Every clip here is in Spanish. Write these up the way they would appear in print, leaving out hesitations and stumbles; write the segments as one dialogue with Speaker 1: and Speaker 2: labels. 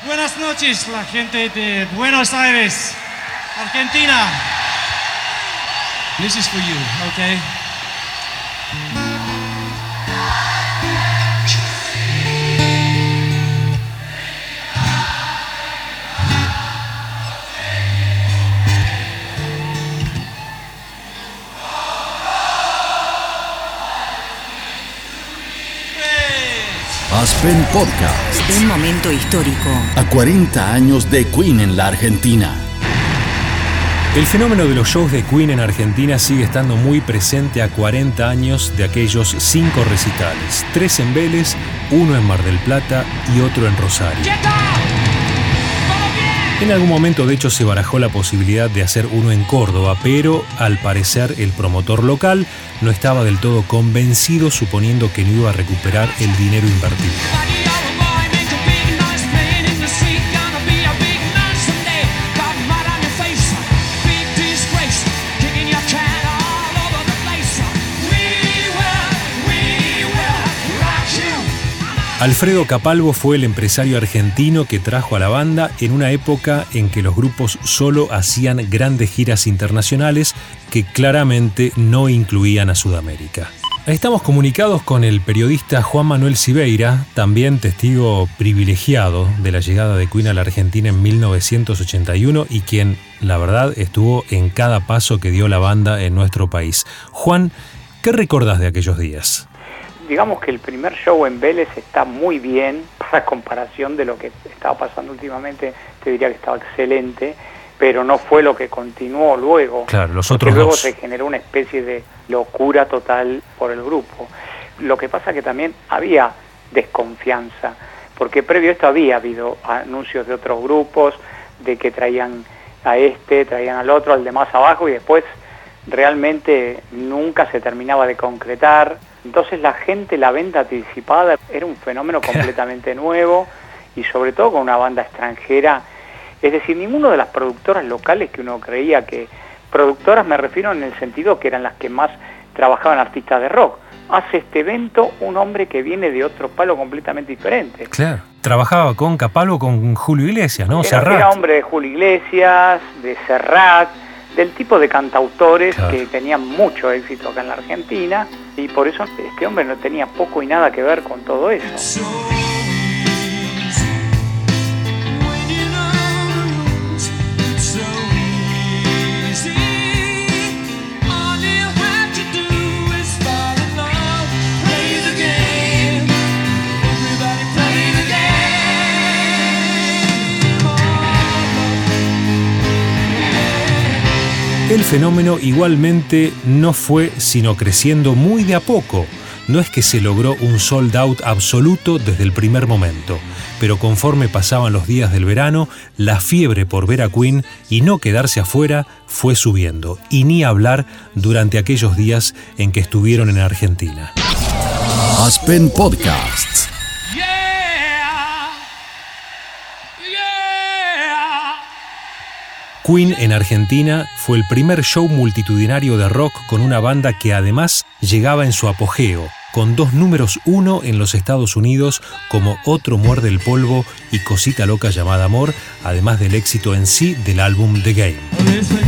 Speaker 1: Buenas noches, la gente de Buenos Aires, Argentina. This is for you, okay?
Speaker 2: Aspen Podcast.
Speaker 3: Un momento histórico.
Speaker 2: A 40 años de Queen en la Argentina.
Speaker 4: El fenómeno de los shows de Queen en Argentina sigue estando muy presente a 40 años de aquellos 5 recitales. 3 en Vélez, 1 en Mar del Plata y otro en Rosario. En algún momento, de hecho, se barajó la posibilidad de hacer uno en Córdoba, pero al parecer el promotor local no estaba del todo convencido, suponiendo que no iba a recuperar el dinero invertido. Alfredo Capalvo fue el empresario argentino que trajo a la banda en una época en que los grupos solo hacían grandes giras internacionales que claramente no incluían a Sudamérica. Estamos comunicados con el periodista Juan Manuel Siveira, también testigo privilegiado de la llegada de Queen a la Argentina en 1981 y quien, la verdad, estuvo en cada paso que dio la banda en nuestro país. Juan, ¿qué recordás de aquellos días?
Speaker 5: Digamos que el primer show en Vélez está muy bien, para comparación de lo que estaba pasando últimamente, te diría que estaba excelente, pero no fue lo que continuó luego.
Speaker 4: Claro, los otros
Speaker 5: luego
Speaker 4: dos.
Speaker 5: Se generó una especie de locura total por el grupo. Lo que pasa que también había desconfianza, porque previo a esto había habido anuncios de otros grupos, de que traían a traían al otro, al de más abajo, y después realmente nunca se terminaba de concretar. Entonces la venta anticipada era un fenómeno completamente nuevo y sobre todo con una banda extranjera. Es decir, ninguno de las productoras locales que uno creía que... Productoras me refiero en el sentido que eran las que más trabajaban artistas de rock. Hace este evento un hombre que viene de otro palo completamente diferente.
Speaker 4: Claro, trabajaba con Capalvo, con Julio Iglesias, ¿no?
Speaker 5: Era hombre de Julio Iglesias, de Serrat, del tipo de cantautores que tenían mucho éxito acá en la Argentina, y por eso este hombre no tenía poco y nada que ver con todo eso.
Speaker 4: El fenómeno igualmente no fue sino creciendo muy de a poco. No es que se logró un sold out absoluto desde el primer momento, pero conforme pasaban los días del verano, la fiebre por ver a Queen y no quedarse afuera fue subiendo, y ni hablar durante aquellos días en que estuvieron en Argentina.
Speaker 2: Aspen Podcast.
Speaker 4: Queen en Argentina fue el primer show multitudinario de rock con una banda que además llegaba en su apogeo, con 2 números 1 en los Estados Unidos como Otro muerde el polvo y Cosita loca llamada amor, además del éxito en sí del álbum The Game.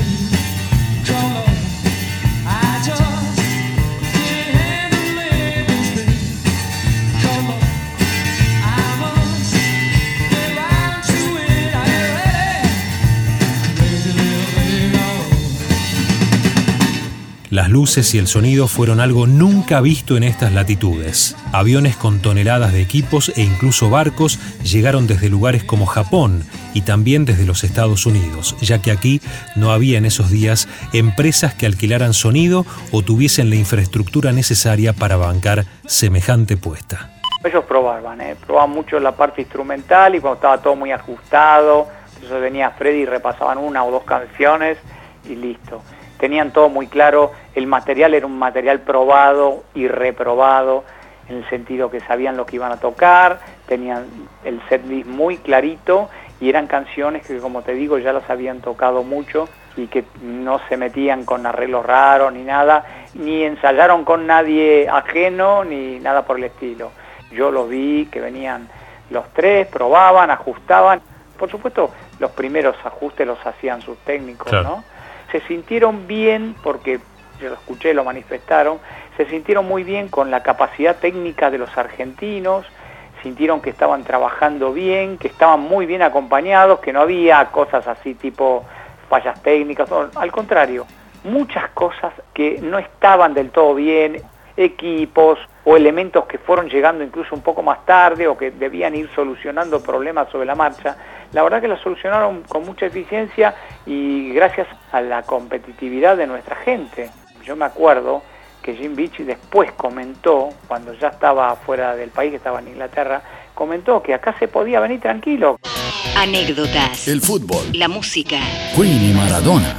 Speaker 4: Las luces y el sonido fueron algo nunca visto en estas latitudes. Aviones con toneladas de equipos e incluso barcos llegaron desde lugares como Japón y también desde los Estados Unidos, ya que aquí no había en esos días empresas que alquilaran sonido o tuviesen la infraestructura necesaria para bancar semejante puesta.
Speaker 5: Ellos probaban mucho la parte instrumental y cuando estaba todo muy ajustado, entonces venía Freddy y repasaban 1 o 2 canciones y listo. Tenían todo muy claro, el material era un material probado y reprobado, en el sentido que sabían lo que iban a tocar, tenían el setlist muy clarito y eran canciones que, como te digo, ya las habían tocado mucho y que no se metían con arreglos raros ni nada, ni ensayaron con nadie ajeno ni nada por el estilo. Yo los vi que venían los tres, probaban, ajustaban. Por supuesto, los primeros ajustes los hacían sus técnicos,
Speaker 4: claro,
Speaker 5: ¿no? Se sintieron bien, porque yo lo escuché, lo manifestaron, se sintieron muy bien con la capacidad técnica de los argentinos, sintieron que estaban trabajando bien, que estaban muy bien acompañados, que no había cosas así tipo fallas técnicas, no, al contrario, muchas cosas que no estaban del todo bien, equipos o elementos que fueron llegando incluso un poco más tarde o que debían ir solucionando problemas sobre la marcha. La verdad que la solucionaron con mucha eficiencia y gracias a la competitividad de nuestra gente. Yo me acuerdo que Jim Beach después comentó, cuando ya estaba fuera del país, que estaba en Inglaterra, comentó que acá se podía venir tranquilo.
Speaker 3: Anécdotas.
Speaker 2: El fútbol.
Speaker 3: La música.
Speaker 2: Queen y Maradona.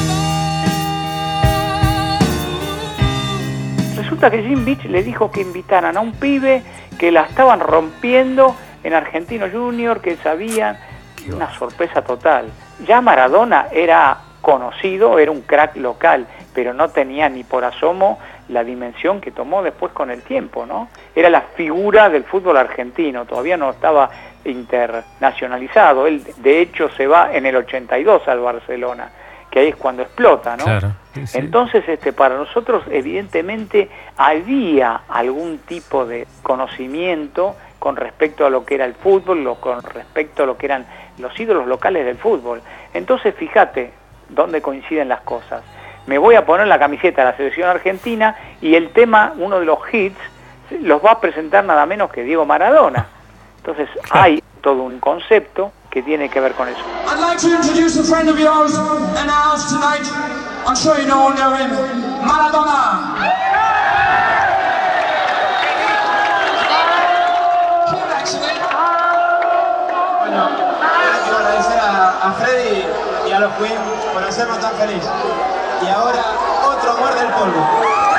Speaker 5: Resulta que Jim Beach le dijo que invitaran a un pibe que la estaban rompiendo en Argentino Junior, que sabían, una sorpresa total. Ya Maradona era conocido, era un crack local, pero no tenía ni por asomo la dimensión que tomó después con el tiempo, ¿no? Era la figura del fútbol argentino, todavía no estaba internacionalizado. Él, de hecho, se va en el 82 al Barcelona, que ahí es cuando explota, ¿no? Claro, sí. Entonces, para nosotros, evidentemente, había algún tipo de conocimiento con respecto a lo que era el fútbol, con respecto a lo que eran los ídolos locales del fútbol. Entonces, fíjate dónde coinciden las cosas. Me voy a poner la camiseta de la selección argentina y el tema, uno de los hits, los va a presentar nada menos que Diego Maradona. Entonces, hay todo un concepto que tiene que ver con eso.
Speaker 6: I'd like to introduce a friend of yours and ours tonight. I'm sure you know him, Maradona. Bueno, quiero agradecer a Freddy y a los Queen por hacernos tan felices. Y ahora, otro muerde el polvo.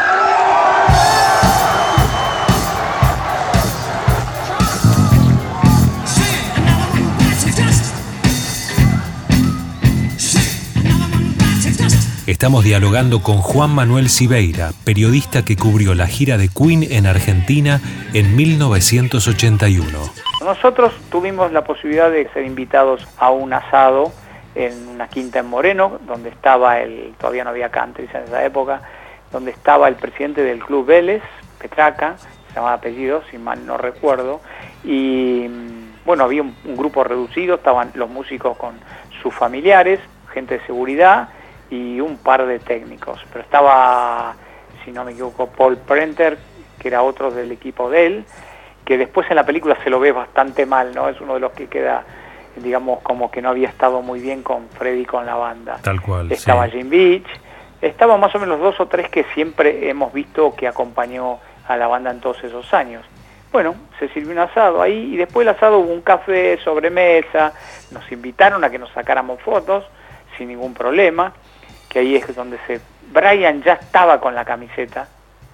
Speaker 4: Estamos dialogando con Juan Manuel Siveira, periodista que cubrió la gira de Queen en Argentina en 1981.
Speaker 5: Nosotros tuvimos la posibilidad de ser invitados a un asado en una quinta en Moreno, donde estaba todavía no había country en esa época, donde estaba el presidente del Club Vélez, Petraca, se llamaba apellido, si mal no recuerdo, y bueno, había un grupo reducido, estaban los músicos con sus familiares, gente de seguridad, y un par de técnicos, pero estaba, si no me equivoco, Paul Prenter, que era otro del equipo de él, que después en la película se lo ve bastante mal, ¿no? Es uno de los que queda, digamos, como que no había estado muy bien con Freddy, con la banda.
Speaker 4: Tal cual,
Speaker 5: estaba
Speaker 4: sí.
Speaker 5: Jim Beach, estaban más o menos 2 o 3 que siempre hemos visto que acompañó a la banda en todos esos años. Bueno, se sirvió un asado ahí, y después del asado hubo un café, sobremesa, nos invitaron a que nos sacáramos fotos, sin ningún problema, que ahí es donde Brian ya estaba con la camiseta,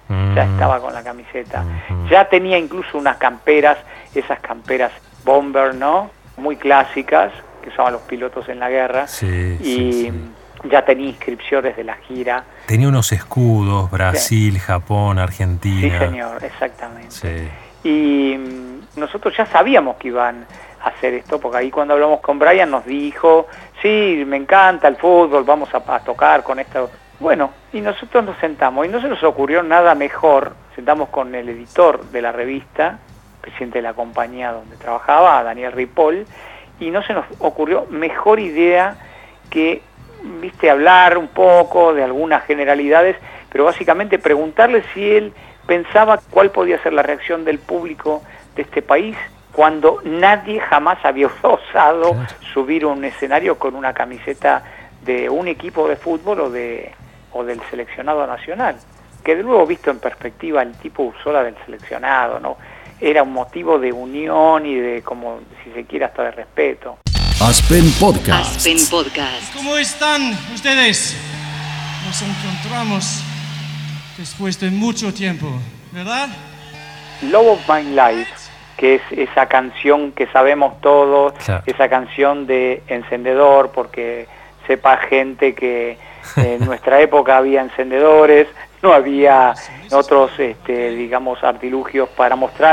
Speaker 5: ya tenía incluso unas camperas, esas camperas bomber, ¿no? Muy clásicas, que usaban los pilotos en la guerra, ya tenía inscripciones de la gira.
Speaker 4: Tenía unos escudos, Brasil, Japón, Argentina.
Speaker 5: Sí, señor, exactamente.
Speaker 4: Sí.
Speaker 5: Y nosotros ya sabíamos que iban a hacer esto, porque ahí cuando hablamos con Brian nos dijo, sí, me encanta el fútbol, vamos a tocar con esto. Bueno, y nosotros nos sentamos, y no se nos ocurrió nada mejor, sentamos con el editor de la revista, presidente de la compañía donde trabajaba, Daniel Ripoll, y no se nos ocurrió mejor idea que, hablar un poco de algunas generalidades, pero básicamente preguntarle si él pensaba cuál podía ser la reacción del público de este país cuando nadie jamás había osado subir a un escenario con una camiseta de un equipo de fútbol o del seleccionado nacional. Que de luego, visto en perspectiva, el tipo usó la del seleccionado, ¿no? Era un motivo de unión y de, como si se quiere, hasta de respeto.
Speaker 2: Aspen Podcast.
Speaker 3: Aspen Podcast.
Speaker 1: ¿Cómo están ustedes? Nos encontramos después de mucho tiempo, ¿verdad?
Speaker 5: Love of My Life, que es esa canción que sabemos todos, esa canción de encendedor, porque sepa gente que en nuestra época había encendedores, no había otros, digamos, artilugios para mostrar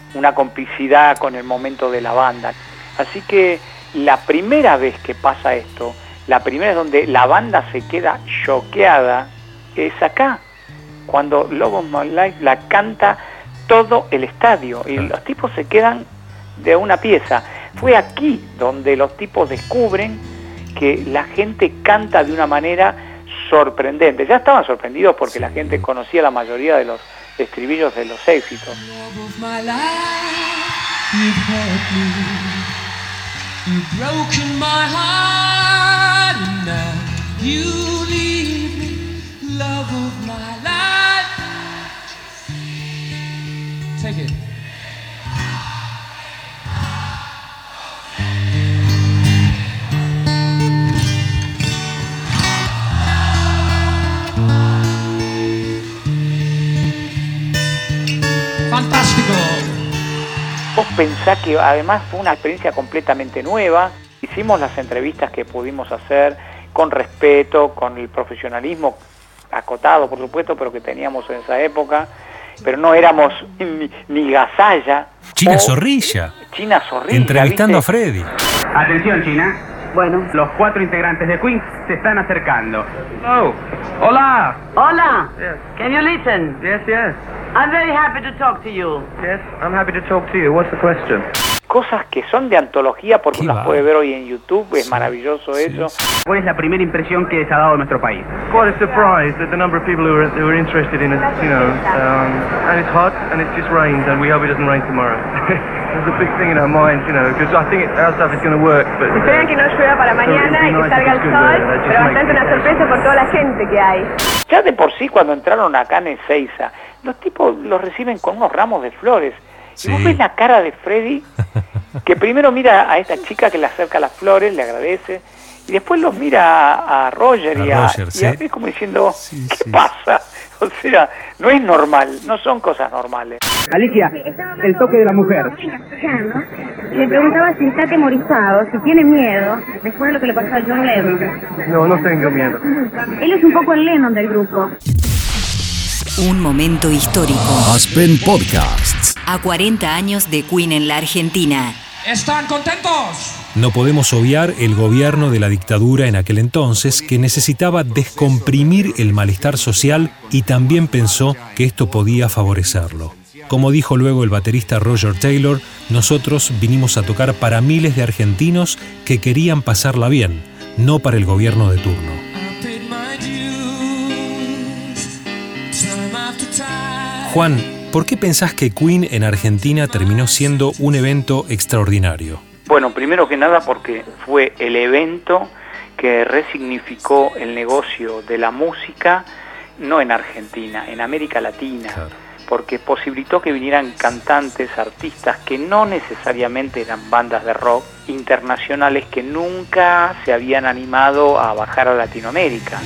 Speaker 5: una complicidad con el momento de la banda. Así que la primera vez que pasa esto, la primera es donde la banda se queda choqueada, es acá, cuando Love of My Life la canta todo el estadio y los tipos se quedan de una pieza. Fue aquí donde los tipos descubren que la gente canta de una manera sorprendente. Ya estaban sorprendidos porque la gente conocía la mayoría de los estribillos de los éxitos.
Speaker 7: Take it. Fantástico.
Speaker 5: Vos pensás que además fue una experiencia completamente nueva. Hicimos las entrevistas que pudimos hacer con respeto, con el profesionalismo acotado, por supuesto, pero que teníamos en esa época. Pero no éramos ni Gazalla.
Speaker 4: China Zorrilla.
Speaker 5: China Zorrilla.
Speaker 4: Entrevistando,
Speaker 5: ¿viste?
Speaker 4: a Freddy.
Speaker 8: Atención, China.
Speaker 9: Bueno.
Speaker 8: Los 4 integrantes de Queen se están acercando. Oh, hola.
Speaker 9: Hola.
Speaker 8: Yes.
Speaker 9: Can you listen?
Speaker 8: Yes, yes.
Speaker 9: I'm very happy to talk to you.
Speaker 8: Yes, I'm happy to talk to you. What's the question?
Speaker 5: Cosas que son de antología porque
Speaker 4: Qué
Speaker 5: uno las puede ver hoy en YouTube, es maravilloso eso.
Speaker 8: ¿Cuál es la primera impresión que les ha dado nuestro país?
Speaker 10: Quite a surprise that the number of people who are interested in it, you know, and it's hot and it's just rained and we hope it doesn't rain tomorrow. There's a big thing in our minds, you know, because I think our stuff is going to work. But
Speaker 11: esperan que no llueva para mañana y que salga el sol, pero bastante una sorpresa por toda la gente que hay.
Speaker 5: Ya de por sí cuando entraron acá en Ezeiza, los tipos los reciben con unos ramos de flores. Y vos ves la cara de Freddy, que primero mira a esta chica que le acerca las flores, le agradece, y después los mira a Roger y a mí como diciendo, ¿qué pasa? O sea, no es normal, no son cosas normales.
Speaker 8: Alicia, el toque de la mujer.
Speaker 11: Le preguntaba si está atemorizado, si tiene miedo, después de lo que le pasó a John Lennon.
Speaker 10: no tengo miedo.
Speaker 11: Él es un poco el Lennon del grupo.
Speaker 3: Un momento histórico.
Speaker 2: Aspen Podcasts.
Speaker 3: A 40 años de Queen en la Argentina.
Speaker 7: ¿Están contentos?
Speaker 4: No podemos obviar el gobierno de la dictadura en aquel entonces, que necesitaba descomprimir el malestar social y también pensó que esto podía favorecerlo. Como dijo luego el baterista Roger Taylor, nosotros vinimos a tocar para miles de argentinos que querían pasarla bien, no para el gobierno de turno. Juan, ¿por qué pensás que Queen en Argentina terminó siendo un evento extraordinario?
Speaker 5: Bueno, primero que nada porque fue el evento que resignificó el negocio de la música, no en Argentina, en América Latina, claro. Porque posibilitó que vinieran cantantes, artistas que no necesariamente eran bandas de rock internacionales que nunca se habían animado a bajar a Latinoamérica.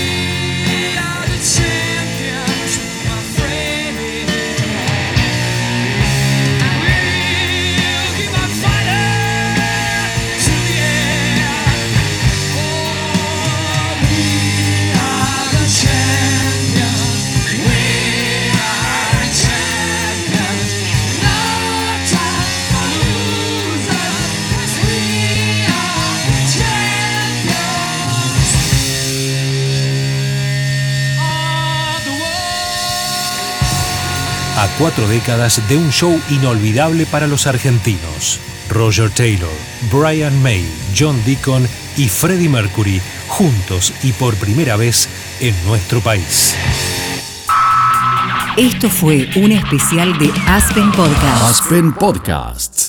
Speaker 4: A 4 décadas de un show inolvidable para los argentinos. Roger Taylor, Brian May, John Deacon y Freddie Mercury, juntos y por primera vez en nuestro país.
Speaker 3: Esto fue un especial de Aspen Podcasts.
Speaker 2: Aspen Podcasts.